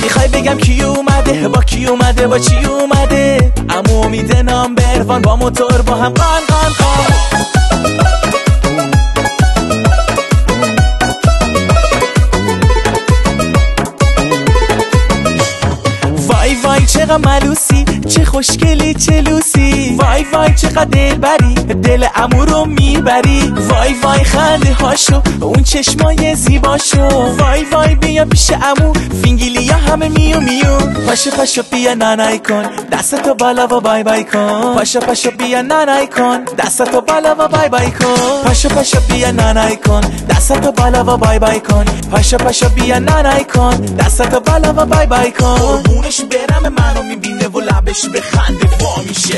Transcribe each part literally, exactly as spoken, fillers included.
میخوای بگم کی اومده با کی اومده با چی اومده؟ عمو امید نامبروان با موتور با هم قان قان قان. وای وای چقدر ملوسی، چه خوشگلی چه لوسی. وای وای چقدر دلبری، دل عمو رو میبری. وای وای خنده هاشو، اون چشمای زیباشو. وای وای بیا پیش عمو، فینگیلیا همه میو میو. پاشو پاشو بیا نانای کن، دستتو بالا و بای بای کن. پاشو پاشو بیا نانای کن، دستتو بالا و بای بای کن. پاشو پاشو بیا نانای کن، دستتو بالا و بای بای کن. پاشو پاشو بیا نانای کن، دستتو بالا و بای بای کن. قربونش برم منو میبینه و لبش به خنده وا میشه.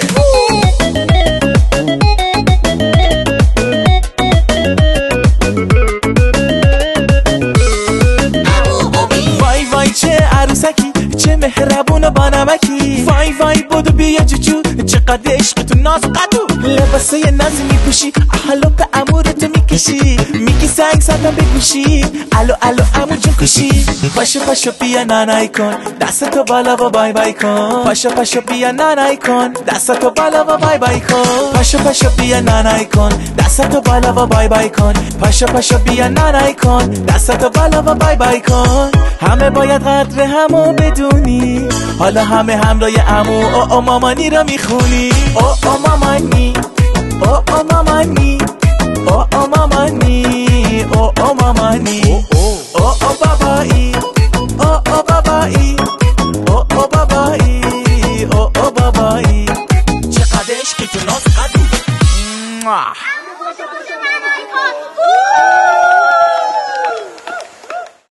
وای وای چه عروسکی، چه مهربون و بانمکی. وای وای بودو بیا جوجو، چقدر عشق تو ناز قدو. لباسای نازی میپوشی، احلو به امورتو میکشی. میگی سنگ زدم بگوشی، الو الو امو جون کشی. پاشو پاشو بیا نانای کن، دستتو بالا و بای بای کن. پاشو پاشو بیا نانای کن، دستتو بالا و بای بای کن. پاشو پاشو بیا نانای کن، دستتو بالا و بای بای کن. پاشو پاشو بیا نانای کن، دستتو بالا و بای بای کن. همه باید قدر همو بدونی، حالا همه همراه عمو او او مامانی رو میخونی. او او مامانی، او او مامانی، او او مامانی، او او مامانی، او او بابایی.